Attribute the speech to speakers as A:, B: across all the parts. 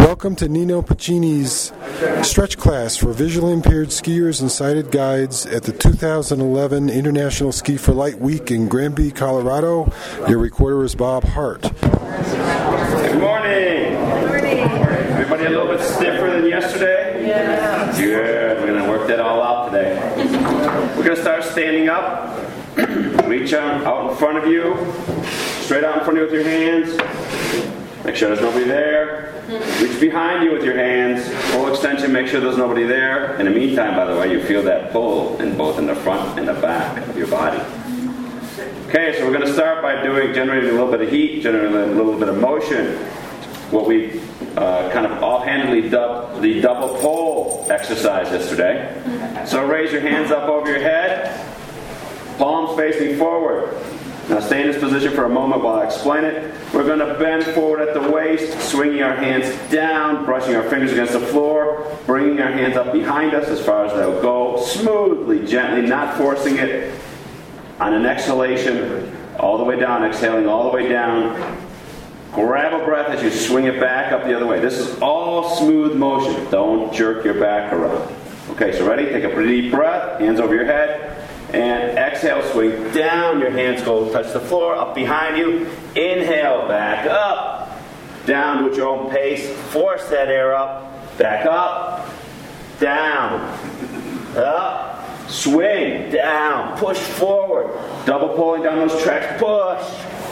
A: Welcome to Nino Pacini's stretch class for visually impaired skiers and sighted guides at the 2011 International Ski for Light Week in Granby, Colorado. Your recorder is Bob Hart.
B: Good morning.
C: Good morning.
B: Everybody a little bit stiffer than yesterday?
C: Yeah.
B: Good. We're going to work that all out today. We're going to start standing up. Reach out in front of you. Straight out in front of you with your hands. Make sure there's nobody there. Reach behind you with your hands. Full extension. Make sure there's nobody there. In the meantime, by the way, you feel that pull in both in the front and the back of your body. Okay, so we're going to start by generating a little bit of heat, generating a little bit of motion. What we kind of offhandedly dubbed the double pole exercise yesterday. So raise your hands up over your head, palms facing forward. Now stay in this position for a moment while I explain it. We're going to bend forward at the waist, swinging our hands down, brushing our fingers against the floor, bringing our hands up behind us as far as they'll go, smoothly, gently, not forcing it. On an exhalation, all the way down, exhaling all the way down. Grab a breath as you swing it back up the other way. This is all smooth motion. Don't jerk your back around. Okay, so ready? Take a pretty deep breath, hands over your head. And exhale, swing down. Your hands go touch the floor, up behind you. Inhale, back up. Down with your own pace. Force that air up. Back up. Down. Up. Swing. Down. Push forward. Double pulling down those tracks. Push.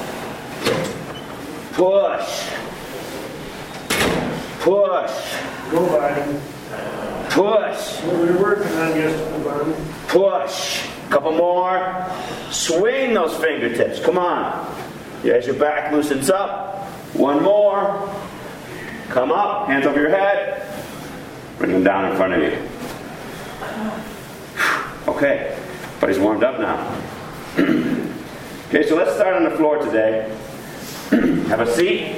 B: Push. Push.
D: Go, buddy.
B: Push.
D: We're working on yesterday, buddy.
B: Push. Couple more. Swing those fingertips. Come on. As your back loosens up. One more. Come up. Hands over your head. Bring them down in front of you. Okay. Everybody's warmed up now. Okay, so let's start on the floor today. Have a seat.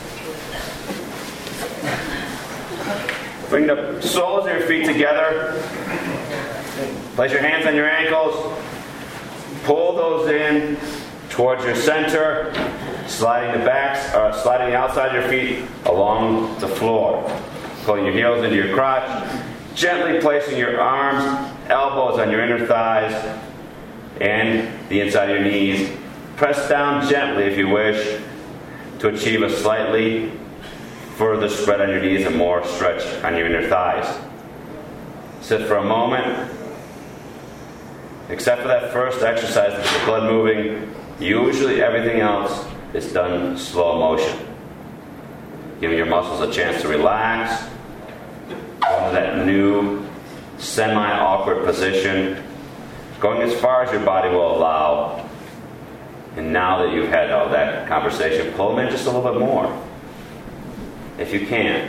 B: Bring the soles of your feet together. Place your hands on your ankles. Pull those in towards your center, sliding the outside of your feet along the floor. Pulling your heels into your crotch. Gently placing your arms, elbows on your inner thighs and the inside of your knees. Press down gently if you wish to achieve a slightly further spread on your knees and more stretch on your inner thighs. Sit for a moment. Except for that first exercise with the blood moving, usually everything else is done in slow motion. Giving your muscles a chance to relax, go into that new semi-awkward position, going as far as your body will allow. And now that you've had all that conversation, pull them in just a little bit more, if you can.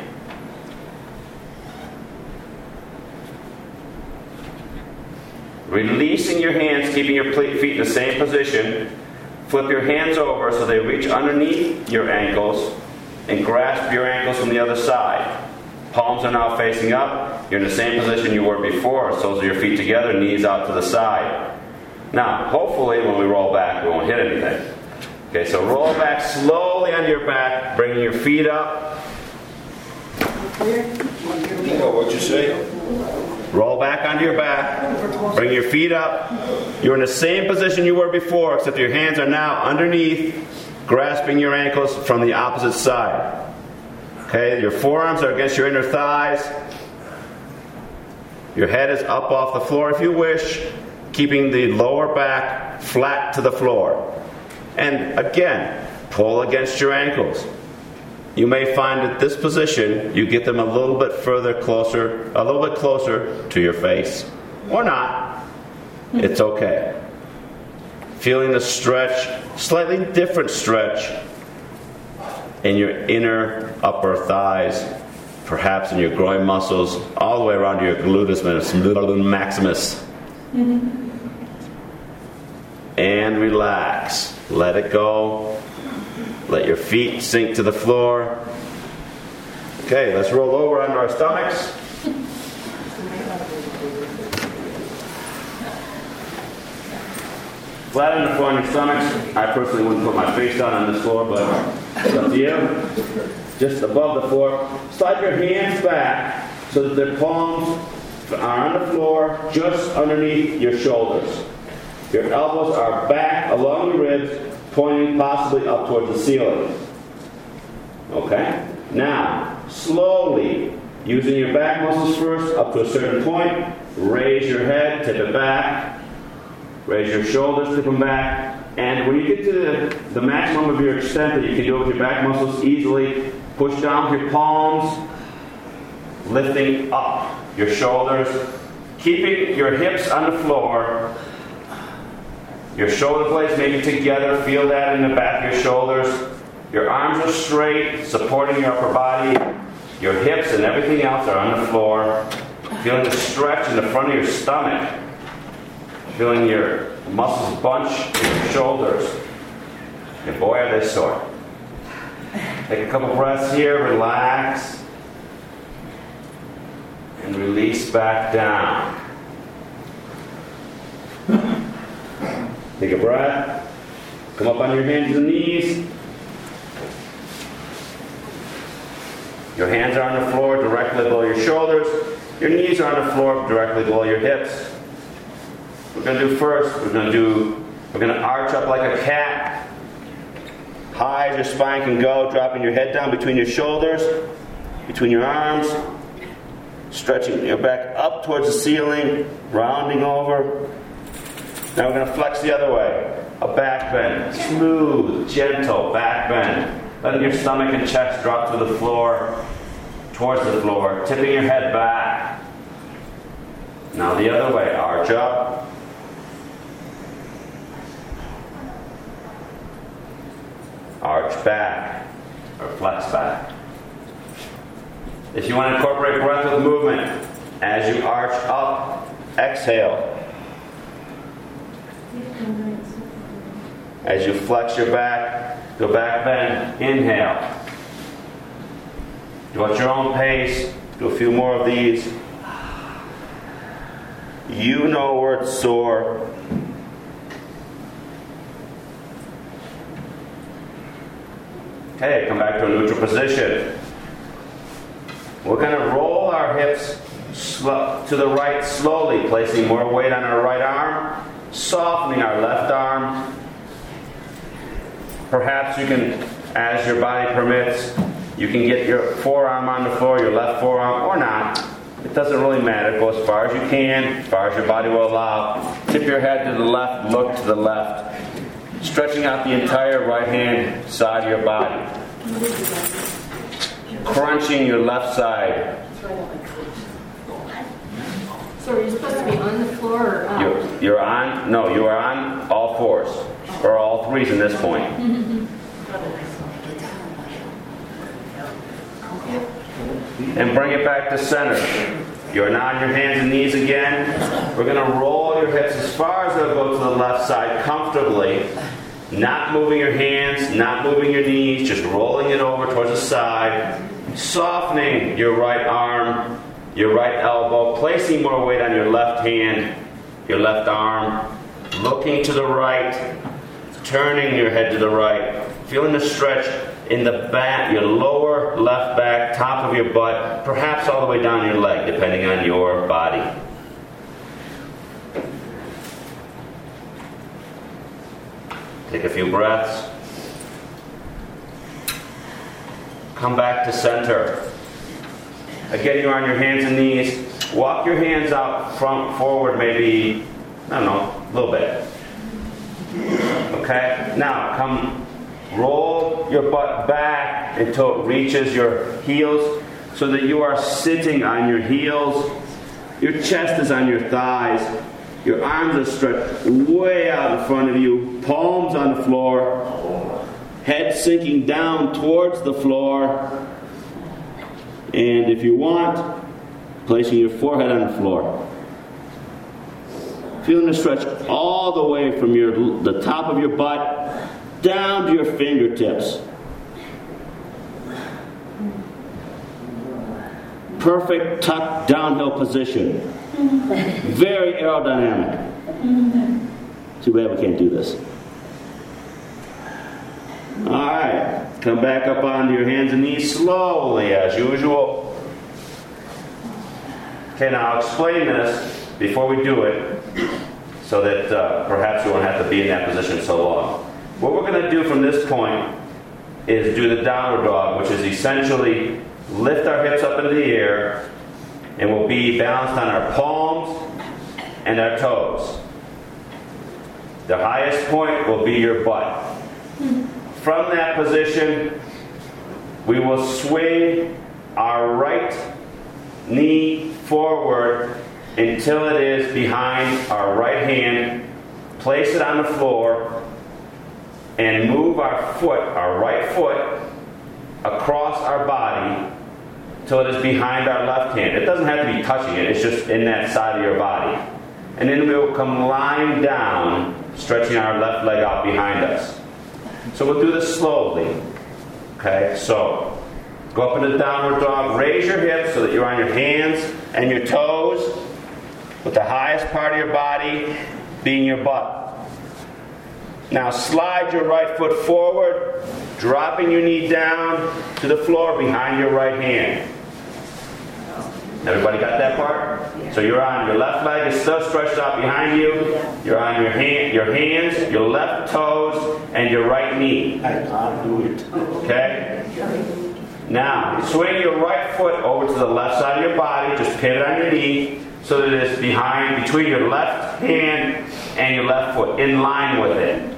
B: Releasing your hands, keeping your feet in the same position. Flip your hands over so they reach underneath your ankles and grasp your ankles from the other side. Palms are now facing up. You're in the same position you were before. Soles of your feet together, knees out to the side. Now, hopefully when we roll back, we won't hit anything. Okay, so roll back slowly on your back, bringing your feet up.
E: What'd you say?
B: Roll back onto your back. Bring your feet up. You're in the same position you were before, except your hands are now underneath, grasping your ankles from the opposite side. Okay, your forearms are against your inner thighs. Your head is up off the floor if you wish, keeping the lower back flat to the floor. And again, pull against your ankles. You may find that this position, you get them a little bit closer to your face. Or not. It's okay. Feeling the stretch, slightly different stretch in your inner upper thighs, perhaps in your groin muscles, all the way around to your gluteus maximus. And relax. Let it go. Let your feet sink to the floor. Okay, let's roll over onto our stomachs. Flat on the floor on your stomachs. I personally wouldn't put my face down on this floor, but it's up to you. just above the floor. Slide your hands back so that the palms are on the floor just underneath your shoulders. Your elbows are back along the ribs, pointing possibly up towards the ceiling. Okay? Now, slowly, using your back muscles first, up to a certain point, raise your head, tip it back. Raise your shoulders, tip them back. And when you get to the maximum of your extent that you can do with your back muscles easily, push down with your palms, lifting up your shoulders, keeping your hips on the floor. Your shoulder blades maybe together. Feel that in the back of your shoulders. Your arms are straight, supporting your upper body. Your hips and everything else are on the floor. Feeling the stretch in the front of your stomach. Feeling your muscles bunch in your shoulders. And boy, are they sore. Take a couple breaths here, relax. And release back down. Take a breath. Come up on your hands and knees. Your hands are on the floor directly below your shoulders. Your knees are on the floor directly below your hips. We're going to do first, we're going to arch up like a cat. High as your spine can go, dropping your head down between your shoulders, between your arms, stretching your back up towards the ceiling, rounding over. Now we're going to flex the other way. A back bend, smooth, gentle back bend. Letting your stomach and chest drop to the floor, towards the floor, tipping your head back. Now the other way, arch up. Arch back, or flex back. If you want to incorporate breath with movement, as you arch up, exhale. As you flex your back, go back bend, inhale. Do it at your own pace. Do a few more of these. You know where it's sore. Okay, come back to a neutral position. We're going to roll our hips to the right slowly, placing more weight on our right arm, softening our left arm. Perhaps you can, as your body permits, you can get your forearm on the floor, your left forearm, or not. It doesn't really matter. Go as far as you can, as far as your body will allow. Tip your head to the left, look to the left. Stretching out the entire right hand side of your body. Crunching your left side.
C: So are you supposed to be on the floor or up?
B: You are on all fours. Or all threes in this point. And bring it back to center. You're now on your hands and knees again. We're going to roll your hips as far as they'll go to the left side comfortably. Not moving your hands, not moving your knees, just rolling it over towards the side. Softening your right arm, your right elbow, placing more weight on your left hand, your left arm. Looking to the right, turning your head to the right. Feeling the stretch in the back, your lower left back, top of your butt, perhaps all the way down your leg, depending on your body. Take a few breaths. Come back to center. Again, you're on your hands and knees. Walk your hands out front, forward, maybe, I don't know, a little bit. Okay? Now, come roll your butt back until it reaches your heels so that you are sitting on your heels. Your chest is on your thighs. Your arms are stretched way out in front of you. Palms on the floor. Head sinking down towards the floor. And if you want, placing your forehead on the floor. Feeling the stretch all the way from the top of your butt down to your fingertips. Perfect tuck downhill position. Very aerodynamic. Too bad we can't do this. Alright. Come back up onto your hands and knees slowly as usual. Okay, now I'll explain this before we do it so that perhaps you won't have to be in that position so long. What we're going to do from this point is do the downward dog, which is essentially lift our hips up into the air, and we'll be balanced on our palms and our toes. The highest point will be your butt. From that position, we will swing our right knee forward until it is behind our right hand. Place it on the floor and move our foot, our right foot, across our body till it is behind our left hand. It doesn't have to be touching it, it's just in that side of your body. And then we will come lying down, stretching our left leg out behind us. So we'll do this slowly. Okay, so go up into downward dog, raise your hips so that you're on your hands and your toes, with the highest part of your body being your butt. Now slide your right foot forward, dropping your knee down to the floor behind your right hand. Everybody got that part? So you're on your left leg is still stretched out behind you. You're on your hands, your left toes, and your right knee. Okay? Now, swing your right foot over to the left side of your body. Just pivot on your knee so that it's between your left hand and your left foot, in line with it.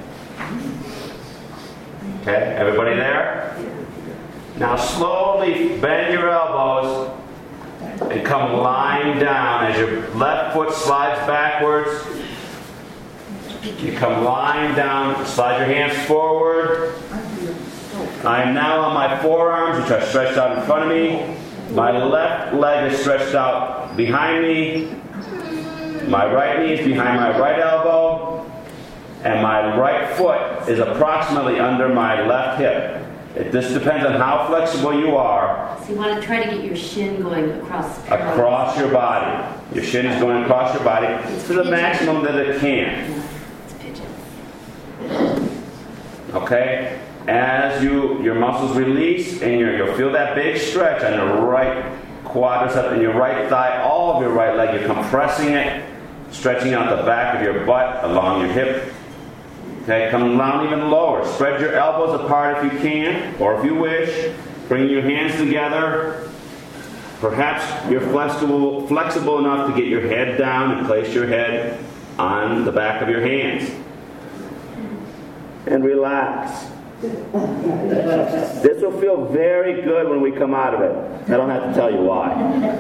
B: Okay? Everybody there? Now slowly bend your elbows and come lying down as your left foot slides backwards. You come lying down, slide your hands forward. I am now on my forearms, which are stretched out in front of me. My left leg is stretched out behind me. My right knee is behind my right elbow. And my right foot is approximately under my left hip. This depends on how flexible you are.
C: So you want to try to get your shin going
B: across your body. Your shin is going across your body to the maximum that it can.
C: Yeah, it's pigeon.
B: Okay? As your muscles release and you'll feel that big stretch on your right quadricep and your right thigh, all of your right leg, you're compressing it, stretching out the back of your butt along your hip. Okay, come down even lower. Spread your elbows apart if you can, or if you wish. Bring your hands together. Perhaps you're flexible enough to get your head down and place your head on the back of your hands. And relax. This will feel very good when we come out of it. I don't have to tell you why.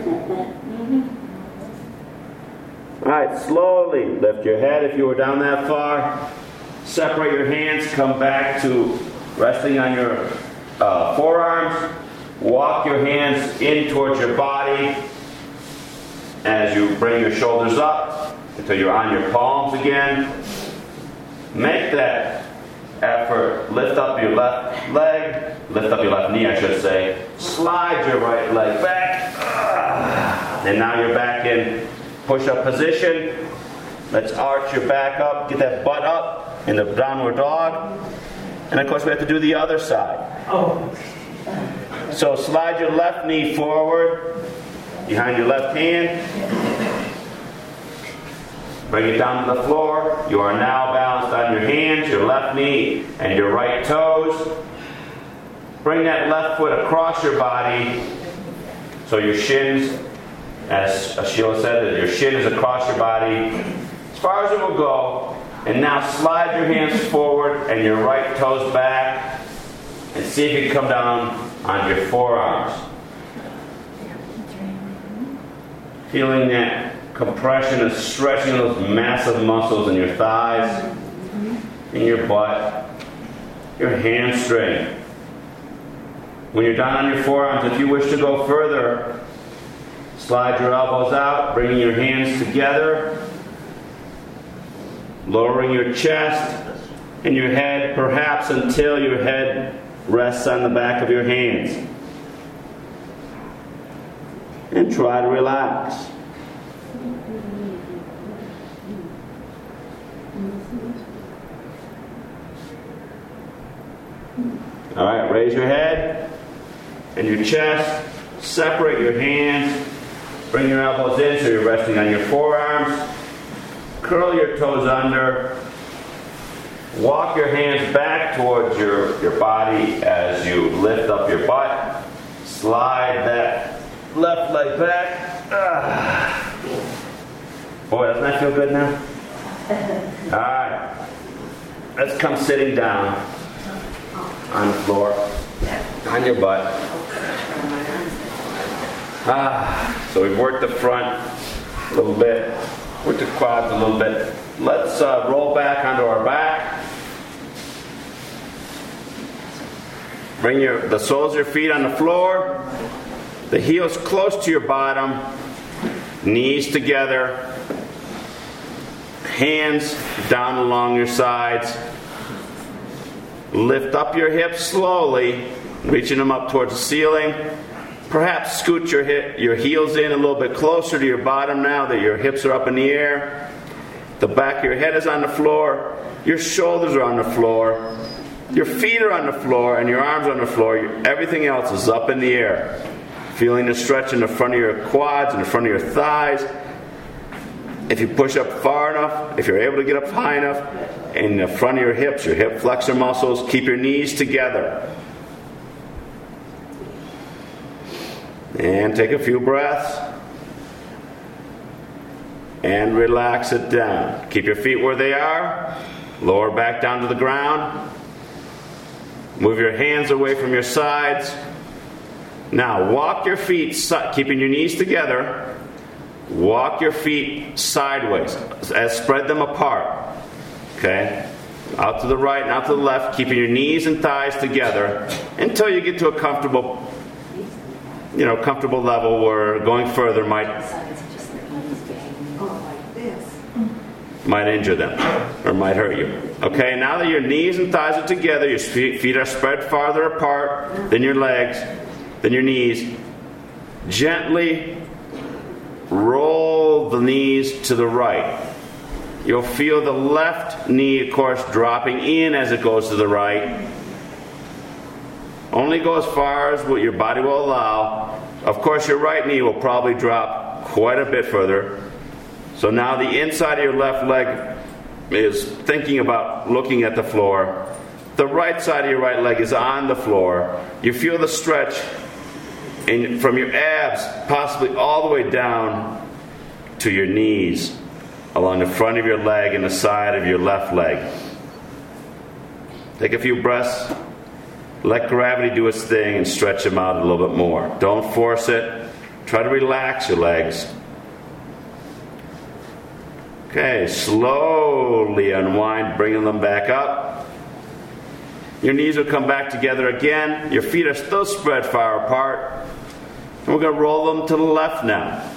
B: Alright, slowly lift your head if you were down that far. Separate your hands, come back to resting on your forearms. Walk your hands in towards your body as you bring your shoulders up until you're on your palms again. Make that effort. Lift up your left leg. Lift up your left knee, I should say. Slide your right leg back. And now you're back in push-up position. Let's arch your back up. Get that butt up in the downward dog. And of course we have to do the other side. So slide your left knee forward behind your left hand. Bring it down to the floor. You are now balanced on your hands, your left knee, and your right toes. Bring that left foot across your body so your shins, as Sheila said, that your shin is across your body as far as it will go. And now slide your hands forward and your right toes back and see if you can come down on your forearms. Feeling that compression and stretching those massive muscles in your thighs, in your butt, your hamstring. When you're down on your forearms, if you wish to go further, slide your elbows out, bringing your hands together, lowering your chest and your head, perhaps until your head rests on the back of your hands. And try to relax. All right, raise your head and your chest. Separate your hands. Bring your elbows in so you're resting on your forearms. Curl your toes under. Walk your hands back towards your body as you lift up your butt. Slide that left leg back. Boy, doesn't that feel good now? Alright. Let's come sitting down on the floor, on your butt. So we've worked the front a little bit, worked the quads a little bit. Let's roll back onto our back. Bring the soles of your feet on the floor, the heels close to your bottom, knees together, hands down along your sides. Lift up your hips slowly, reaching them up towards the ceiling. Perhaps scoot your heels in a little bit closer to your bottom now that your hips are up in the air. The back of your head is on the floor. Your shoulders are on the floor. Your feet are on the floor and your arms are on the floor. Everything else is up in the air. Feeling the stretch in the front of your quads and the front of your thighs. If you push up far enough, if you're able to get up high enough, in the front of your hips, your hip flexor muscles, keep your knees together. And take a few breaths. And relax it down. Keep your feet where they are. Lower back down to the ground. Move your hands away from your sides. Now walk your feet, keeping your knees together. Walk your feet sideways, as spread them apart. Okay? Out to the right and out to the left, keeping your knees and thighs together until you get to a comfortable level where going further might injure them or might hurt you. Okay, now that your knees and thighs are together, your feet are spread farther apart than your legs, than your knees, gently roll the knees to the right. You'll feel the left knee, of course, dropping in as it goes to the right. Only go as far as what your body will allow. Of course, your right knee will probably drop quite a bit further. So now the inside of your left leg is thinking about looking at the floor. The right side of your right leg is on the floor. You feel the stretch from your abs, possibly all the way down to your knees, along the front of your leg and the side of your left leg. Take a few breaths. Let gravity do its thing and stretch them out a little bit more. Don't force it. Try to relax your legs. Okay, slowly unwind, bringing them back up. Your knees will come back together again. Your feet are still spread far apart. And we're going to roll them to the left now.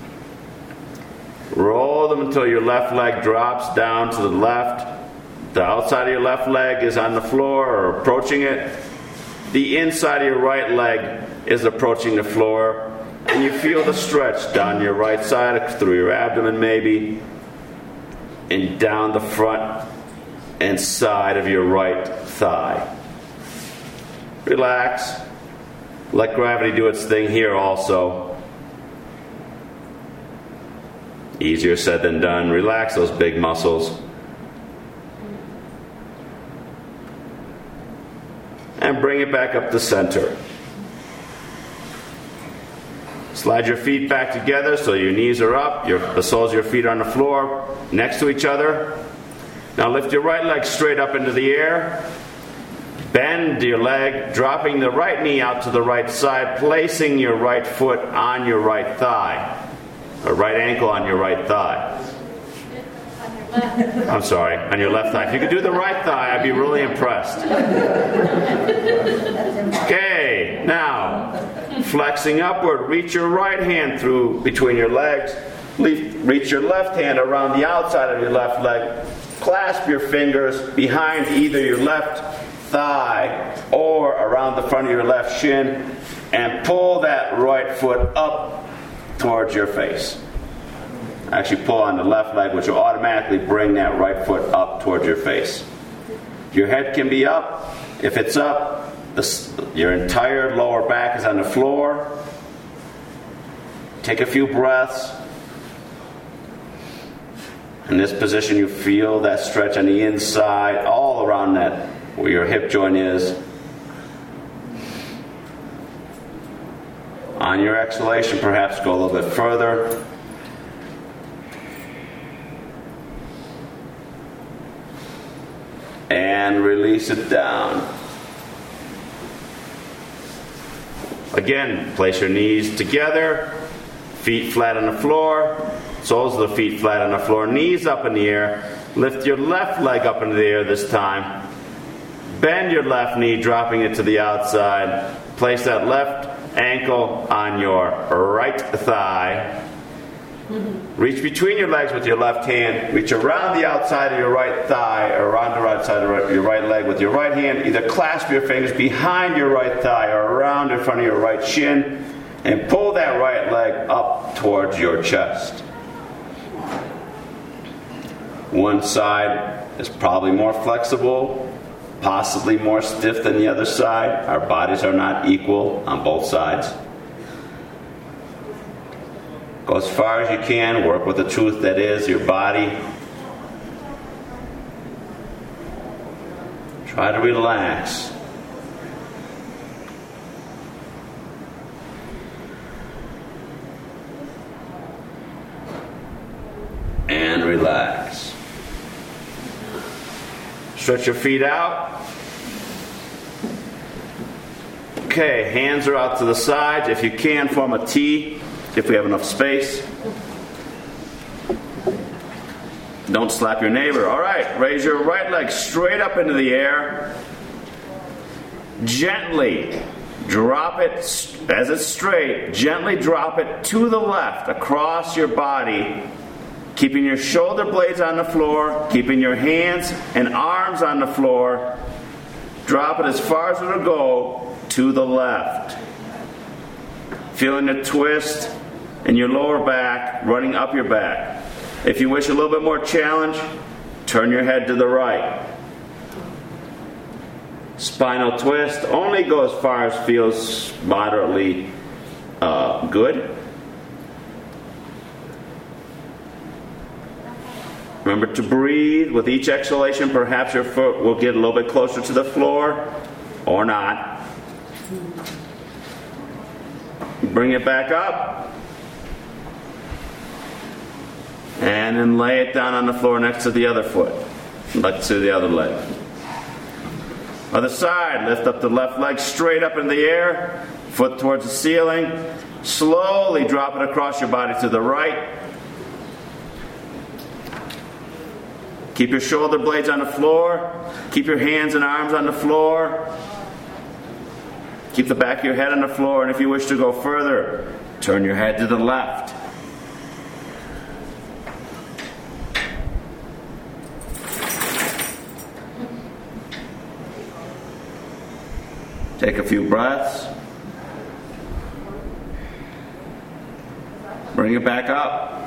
B: Roll them until your left leg drops down to the left. The outside of your left leg is on the floor or approaching it. The inside of your right leg is approaching the floor. And you feel the stretch down your right side, through your abdomen maybe, and down the front and side of your right thigh. Relax. Let gravity do its thing here also. Easier said than done. Relax those big muscles. And bring it back up to center. Slide your feet back together so your knees are up, the soles of your feet are on the floor next to each other. Now lift your right leg straight up into the air. Bend your leg, dropping the right knee out to the right side, placing your right foot on your right thigh, or right ankle on your right thigh. I'm sorry, on your left thigh. If you could do the right thigh, I'd be really impressed. Okay, now, flexing upward, reach your right hand through between your legs. Reach your left hand around the outside of your left leg. Clasp your fingers behind either your left thigh or around the front of your left shin and pull that right foot up towards your face. Actually pull on the left leg, which will automatically bring that right foot up towards your face. Your head can be up. If it's up, Your entire lower back is on the floor. Take a few breaths. In this position, you feel that stretch on the inside, all around that, where your hip joint is. On your exhalation, perhaps go a little bit further. And release it down. Again, place your knees together, feet flat on the floor, soles of the feet flat on the floor, knees up in the air. Lift your left leg up into the air this time. Bend your left knee, dropping it to the outside. Place that left ankle on your right thigh. Reach between your legs with your left hand. Reach around the outside of your right thigh, or around the right side of your right leg with your right hand. Either clasp your fingers behind your right thigh or around in front of your right shin, and pull that right leg up towards your chest. One side is probably more flexible, possibly more stiff than the other side. Our bodies are not equal on both sides. Go as far as you can. Work with the truth that is your body. Try to relax. And relax. Stretch your feet out. Okay, hands are out to the sides. If you can, form a T. If we have enough space. Don't slap your neighbor. All right, raise your right leg straight up into the air. Gently drop it as it's straight. Gently drop it to the left across your body, keeping your shoulder blades on the floor, keeping your hands and arms on the floor. Drop it as far as it'll go to the left. Feeling the twist in your lower back, running up your back. If you wish a little bit more challenge, turn your head to the right. Spinal twist only go as far as feels moderately good. Remember to breathe. With each exhalation, perhaps your foot will get a little bit closer to the floor, or not. Bring it back up. And then lay it down on the floor next to the other foot. Next to the other leg. Other side, lift up the left leg straight up in the air. Foot towards the ceiling. Slowly drop it across your body to the right. Keep your shoulder blades on the floor. Keep your hands and arms on the floor. Keep the back of your head on the floor. And if you wish to go further, turn your head to the left. Take a few breaths. Bring it back up.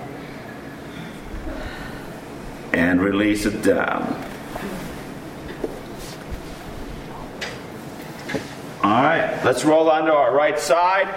B: And release it down. All right, let's roll onto our right side.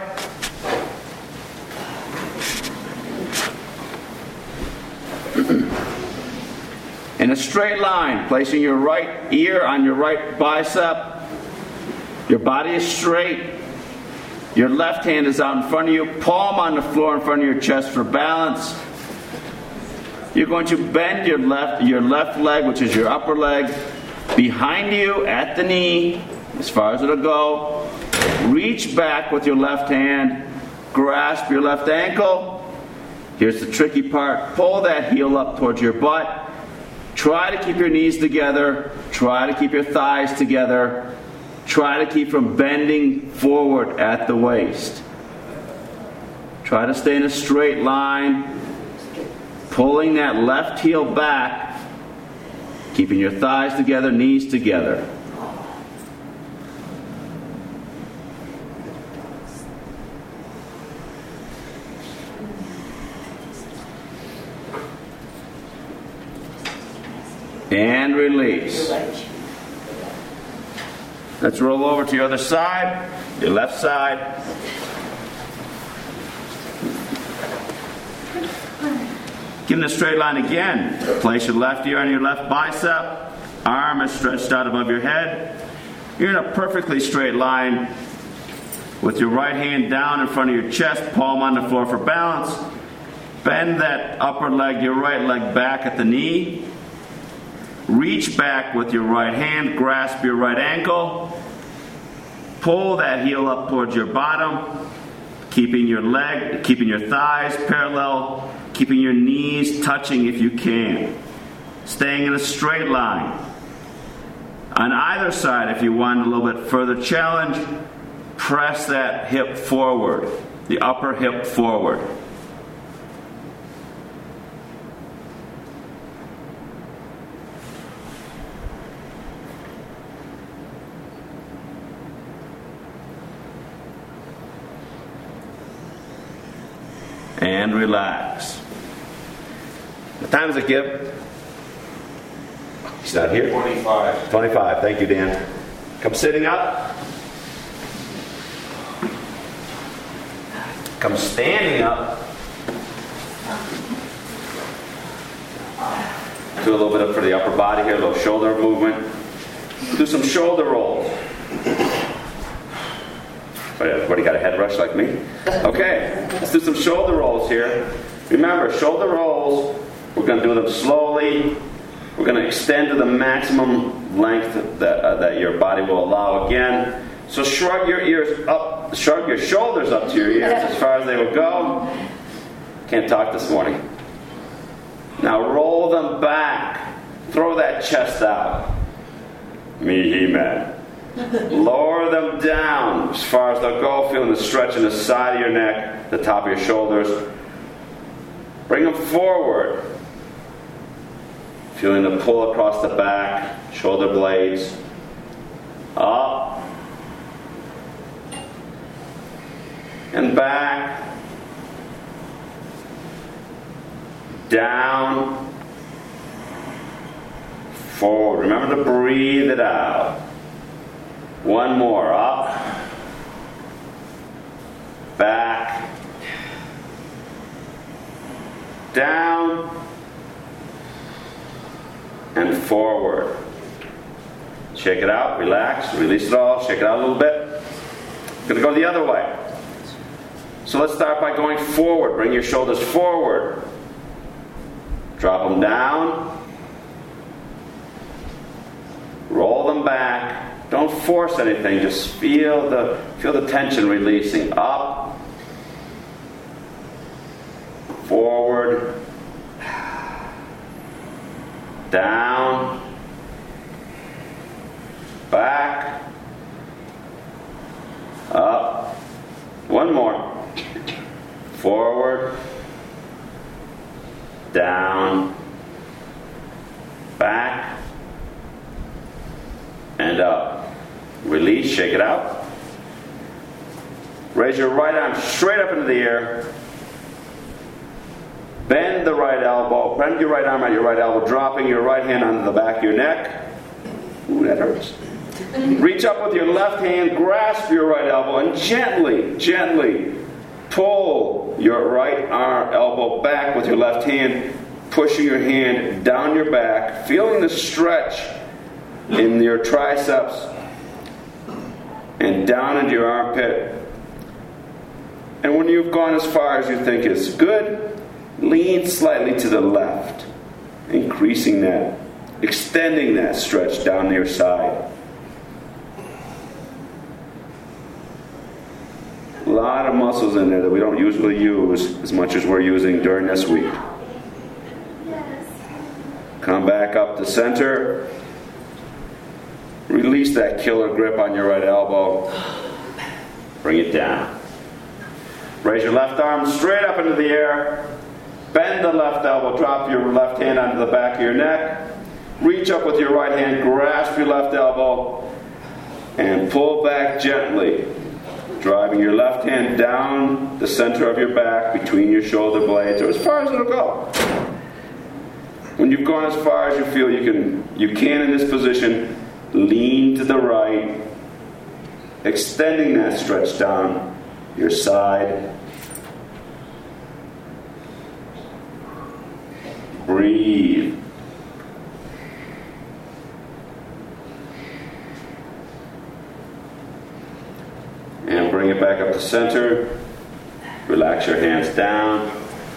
B: In a straight line, placing your right ear on your right bicep. Your body is straight. Your left hand is out in front of you. Palm on the floor in front of your chest for balance. You're going to bend your left leg, which is your upper leg, behind you at the knee, as far as it'll go. Reach back with your left hand. Grasp your left ankle. Here's the tricky part. Pull that heel up towards your butt. Try to keep your knees together. Try to keep your thighs together. Try to keep from bending forward at the waist. Try to stay in a straight line. Pulling that left heel back. Keeping your thighs together, knees together. And release. Let's roll over to your other side, your left side. Give it a straight line again. Place your left ear on your left bicep. Arm is stretched out above your head. You're in a perfectly straight line with your right hand down in front of your chest, palm on the floor for balance. Bend that upper leg, your right leg back at the knee. Reach back with your right hand, grasp your right ankle. Pull that heel up towards your bottom, keeping your thighs parallel, keeping your knees touching if you can. Staying in a straight line. On either side, if you want a little bit further challenge, press that hip forward, the upper hip forward. And relax. What time does it give? He's not here?
E: 25.
B: 25. Thank you, Dan. Come sitting up. Come standing up. Do a little bit up for the upper body here, a little shoulder movement. Do some shoulder rolls. Everybody got a head rush like me? Okay, let's do some shoulder rolls here. Remember, shoulder rolls, we're going to do them slowly. We're going to extend to the maximum length that your body will allow again. So shrug your ears up, shrug your shoulders up to your ears as far as they will go. Can't talk this morning. Now roll them back. Throw that chest out. Me, He-Man. Lower them down as far as they'll go, feeling the stretch in the side of your neck, the top of your shoulders. Bring them forward. Feeling the pull across the back, shoulder blades. Up. And back. Down. Forward. Remember to breathe it out. One more. Up. Back. Down. And forward. Shake it out. Relax. Release it all. Shake it out a little bit. Going to go the other way. So let's start by going forward. Bring your shoulders forward. Drop them down. Roll them back. Don't force anything. Just feel the tension releasing. Up. Forward. Down. Back. Up. One more. Forward. Down. Back. And up. Release, shake it out. Raise your right arm straight up into the air. Bend the right elbow. Bend your right arm at your right elbow, dropping your right hand onto the back of your neck. Ooh, that hurts. Reach up with your left hand, grasp your right elbow, and gently pull your right arm, elbow back with your left hand, pushing your hand down your back, feeling the stretch in your triceps and down into your armpit. And when you've gone as far as you think is good, lean slightly to the left, increasing that, extending that stretch down your side. A lot of muscles in there that we don't usually use as much as we're using during this week. Come back up to center. Release that killer grip on your right elbow. Bring it down. Raise your left arm straight up into the air. Bend the left elbow. Drop your left hand onto the back of your neck. Reach up with your right hand. Grasp your left elbow. And pull back gently. Driving your left hand down the center of your back between your shoulder blades, or as far as it'll go. When you've gone as far as you feel you can in this position, lean to the right extending that stretch down your side. Breathe. And bring it back up to center. Relax your hands down.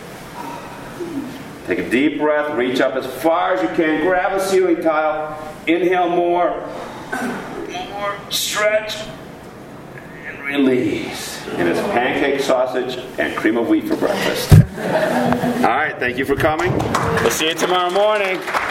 B: Take a deep breath. Reach up as far as you can. Grab a ceiling tile. Inhale more. More. Stretch. And release. And it's pancake sausage and cream of wheat for breakfast. All right. Thank you for coming. We'll see you tomorrow morning.